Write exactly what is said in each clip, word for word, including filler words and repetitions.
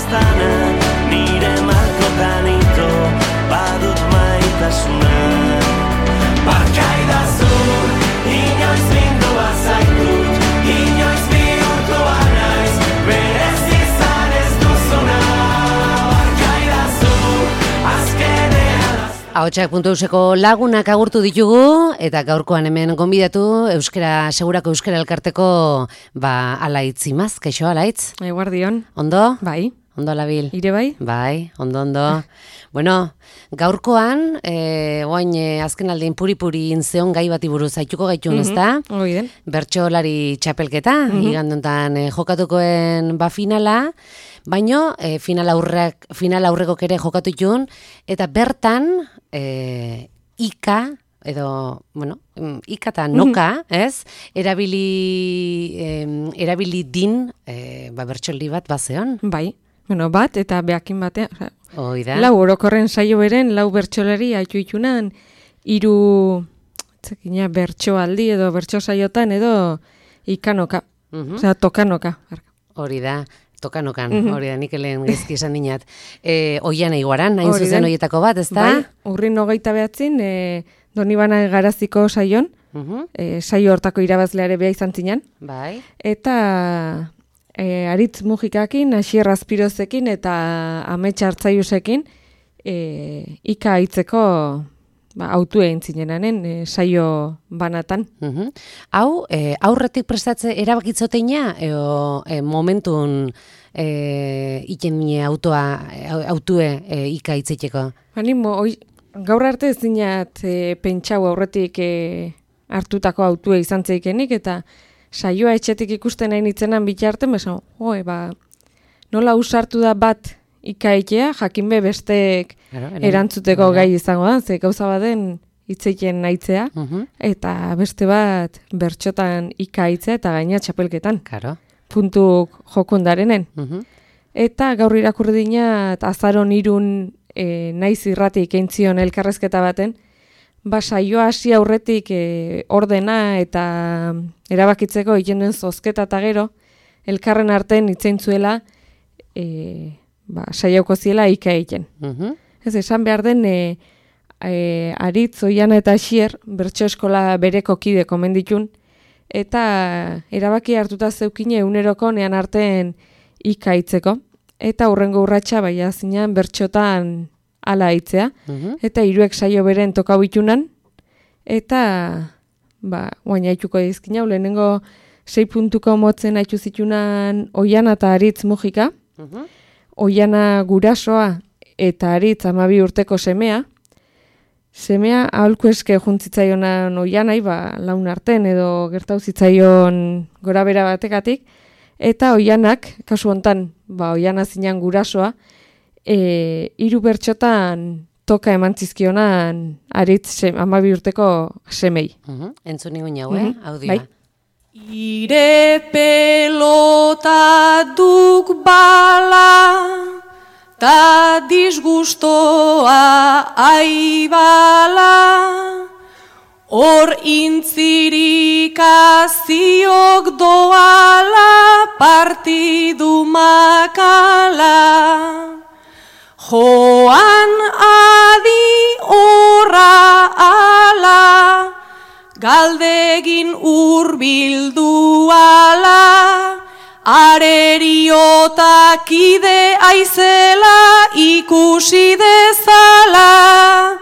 laztana, nire markotan ito, badut maitasuna. Barkaidazu, inoiz bindua zaitut, inoiz bihurtua naiz, berez izan ez duzuna. Barkaidazu, azkenean. Ahotsak puntu euseko lagunak agurtu ditugu, eta gaurkoan hemen gonbidatu Euskara, Segurako Euskara Elkarteko, ba, Alaitz Imaz, kaixo Alaitz? Eguardion. Ondo? Bai. Ondo labil? Ire bai? Bai, ondo, ondo. Bueno, gaurkoan, eh, oain eh, azken aldein puri-puri inzeon gai bati buruz aituko gaitun, Mhm, ezta? hori den. Bertsolari txapelketa, Mhm. iganduntan eh, jokatukoen ba finala, baino eh, final aurrek, final aurrekok ere jokatu itun, eta bertan eh, ika, edo, bueno, mm, ika eta noka, ez? Erabili, eh, erabili din, eh, ba, bertsolari bat bazeon. Bai. Bueno, bat eta behakin batean. Osea, Hoi da. lau orokorren saio beren, lau bertsolari haitu itunan, hiru zekina bertsoaldi edo bertso saiotan edo ikanoka. Mhm. Osea, tokanoka. Hori da, tokanokan, Mhm. hori da, nik lehen gezki esan dinat. E, Oiana iguaran, hain Hori zuzen den. horietako bat, ez da? Bai, urrin hogeita behatzin, e, Donibana Garaziko saion, Mhm. e, saio hortako irabazleare beha izan zinan, Bai. eta e, Aritz Mujikakin, Asier Azpirozekin eta Amets Artzaiusekin e, ika hitzeko ba, autu egin zinenanen e, saio banatan. Mhm. Hau, e, aurretik prestatze erabakitzoteina, eo e, momentun e, iken nire autoa, e, autue e, ika hitzeteko? Bani, mo, oi, gaur arte ez dinat e, pentsau aurretik e, hartutako autue izan zeikenik, eta saioa etxetik ikusten nahi nitzenan bitxarten, besan, oe, ba, nola usartu da bat ikaitea, jakin be besteek Claro, eren- erantzuteko Bai. gai izango da, ze gauza baden hitzeiken nahitzea, Mhm. eta beste bat bertxotan ikaitzea eta gaina txapelketan, Karo. puntuk jokundarenen. Mhm. Eta gaur irakurri dinat azaron irun e, naiz irratik eintzion elkarrezketa baten, ba saioa hasi aurretik e, ordena eta erabakitzeko egiten duen zozketa eta gero, elkarren artean hitzein zuela e, ba, saiauko ziela ika egiten. Mhm. Ez esan behar den e, e, Aritz, Oiana eta Asier bertso eskola bereko kide komenditun, eta erabaki hartuta zeukine eguneroko nean artean ika hitzeko, eta hurrengo urratsa baia zinean bertxotan ala hitzea, Mhm. eta hiruek saio beren tokau itunan, eta ba, guaina haituko dizkina, lehenengo sei puntuko motzen haitu zitunan Oiana eta Aritz Mujika, Mhm. Oiana gurasoa eta Aritz hamabi urteko semea, semea aholku eske juntzitzaionan Oianai, ba, laun arten edo gertau zitzaion gorabera batekatik, eta Oianak, kasu hontan, ba, Oiana zinan gurasoa, e, hiru bertxotan toka eman zizkionan Aritz hamabi urteko semei. Mhm. Entzun nigun jau, eh? Mhm. Audioa. Bai. Ire pelota duk bala, ta disgustoa aibala, hor intzirikaziok doala, partidu makala. Joan adi horra ala, galdegin urbildu ala, areriotak ide aizela ikusi dezala.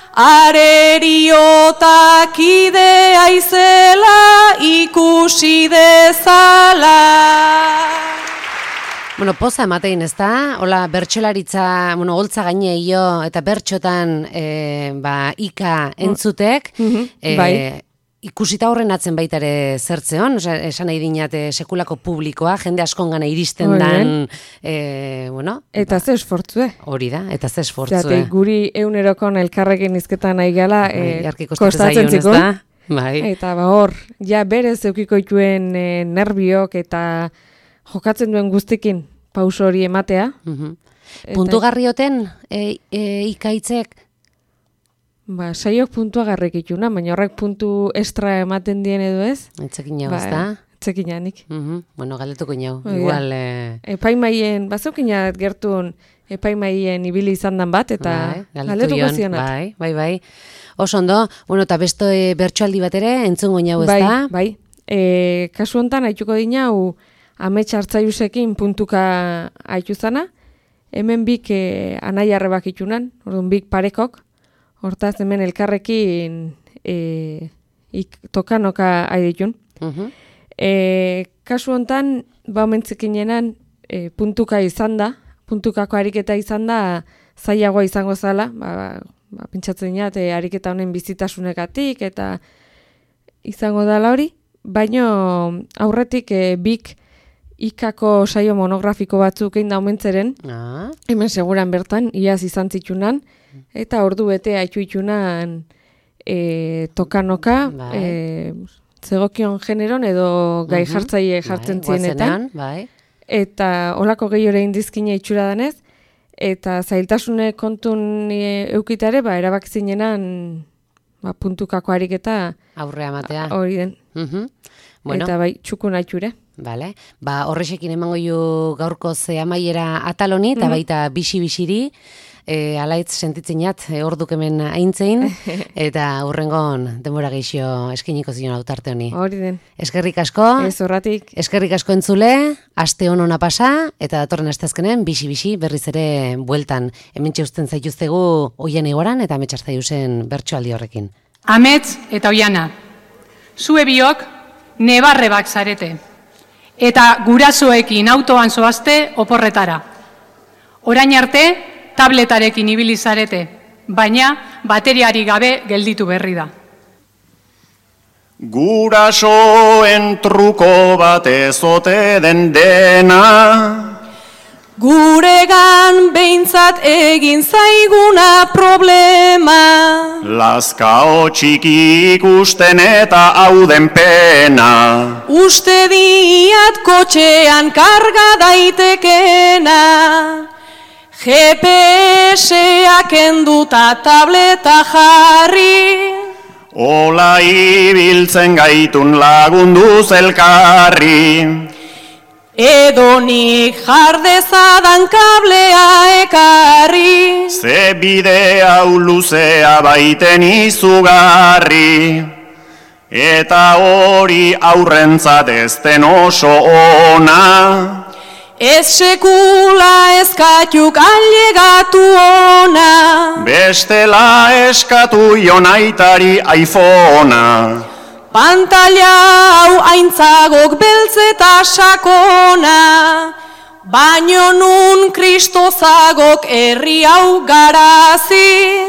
Areriotak ide aizela ikusi dezala. Bueno, poza ematein, ez da? Hola, bertxolaritza, bueno, holtza gaineio eta bertxotan e, ba, ika entzutek, Mhm, e, bai. ikusita horren atzen baita ere zertzeon, oza, esan nahi dinate sekulako publikoa, jende askongana iristen Hori dan, e, bueno, Eta ze esfortzue. hori da, eta ze Zergatik, esfortzue. guri egunerokon elkarrekin izketan nahi gala, Bai, e, jarki kostatzen kostatzen zaion, ez zikun. da? Bai. Eta ba hor, ja berez eukiko ituen e, nerviok eta jokatzen duen guztikin pauso hori ematea. Mhm. Eta- Puntugarrioten e, e, ikaitzek? Ba, saiok puntua garrek ituna, baina horrek puntu estra ematen dien edo ez. Etzekin jau, Ba, ez da? etzekinanik. Mhm. Bueno, galdetuko inau. Oida. Igual... Eh... Epaimaien, bazeukinat gertun epaimaien ibili izan dan bat, eta bai, galdetuko jon, zionat. Bai, bai, bai. Oso ondo, bueno, eta besto e, bertsoaldi bat ere, entzungo inau ez Bai, da? bai. E, kasu hontan haituko dinau amets hartzaiusekin puntuka haitu zana, hemen bik e, anai arrebak itunan, orduan bik parekok, hortaz hemen elkarrekin e, ik, tokanoka haiditun. Mhm. E, kasu hontan, ba mentzekinenan e, puntuka izan da, puntukako ariketa izan da zailagoa izango zala, ba, ba, pentsatzen dut, e, ariketa honen bizitasunekatik eta izango dela hori, baino aurretik e, bik ikako saio monografiko batzuk egin da omentzeren, Ah. hemen seguran bertan, iaz izan zitunan, eta ordu bete haitu itunan e, tokanoka, Bai. e, zegokion generon edo gai Mhm. jartzaile jartzen Bai, zienetan, guazenean, bai. eta olako gehiore indizkina itxura danez, eta zailtasune kontun e, eukitare, ba, erabak zinenan ba, puntukako ariketa Aurrea matea. hori den. Mhm. Bueno, Eta bai, txukun aitxure. vale. Ba, horrexekin emango ju gaurko ze amaiera ataloni, eta Mhm. baita bisi-bisiri, e, alaitz sentitzenat, e, orduk hemen aintzein, eta hurrengon denbora geixo eskiniko zion autarte honi. Hori den. Eskerrik asko, Ez horratik. eskerrik asko entzule, aste hon ona pasa, eta datorren asteazkenen bisi-bisi berriz ere bueltan. Hemen txeusten zaituztegu oien egoran, eta ametsarzaiuzen bertsoaldi horrekin. Amets eta Oiana, zue biok nebarrebak zarete, eta gurasoekin autoan zoazte oporretara. Orain arte, tabletarekin ibili zarete, baina bateriari gabe gelditu berri da. Gurasoen truko bat ezote den dena, Guregan behintzat egin zaiguna problema. lazkao txiki ikusten eta hauden pena. Uste diat kotxean karga daitekena. G P S-a kenduta tableta jarri. Ola ibiltzen gaitun lagunduz elkarri. Edo nik jardezadan kablea ekarri. Ze bide hau luzea baiten izugarri. Eta hori aurrentzat ez den oso ona. Ez sekula ezkatuk ailegatu ona. Bestela eskatu jonaitari iPhonea. Pantalla hau aintzagok beltz eta sakona. Baino nun kristozagok herri hau garazi.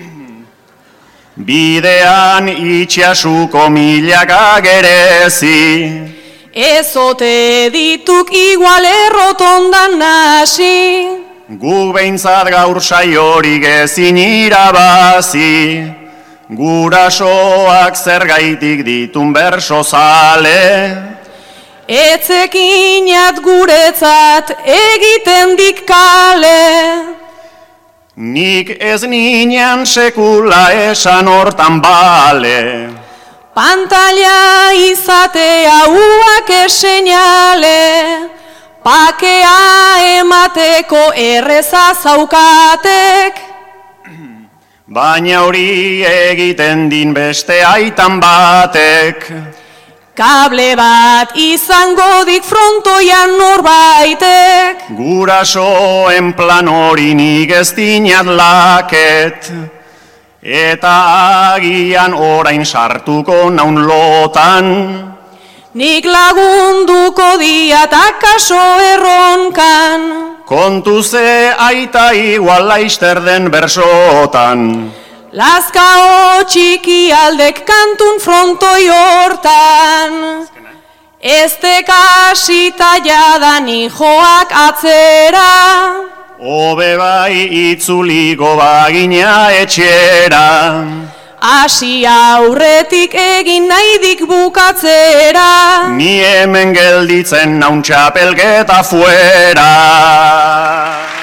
Bidean itxasuko milaka gerezi. Ezote dituk igual errotondan nasi. Gu behintzat gaur saiorik ezin irabazi. Gurasoak zergaitik ditun berso zale. Etzekinat guretzat egiten dik kale. Nik ez ninean sekula esan hortan bale. Pantalla izatea uak esenale. Pakea emateko erreza zaukatek. Baina hori egiten din beste aitan batek. Kable bat izango dik frontoian norbaitek. Gurasoen plan hori nik ez dinat laket. Eta agian orain sartuko naun lotan. Nik lagunduko diat akaso erronkan. Kontu ze aita igual laister den bersotan. Lazkao txiki aldek kantun frontoi hortan. Ezte kasita jadan hijoak atzera. Hobe bai itzuliko bagina etxera. Asi aurretik egin nahidik bukatzera. Ni hemen gelditzen naun txapelketa fuera.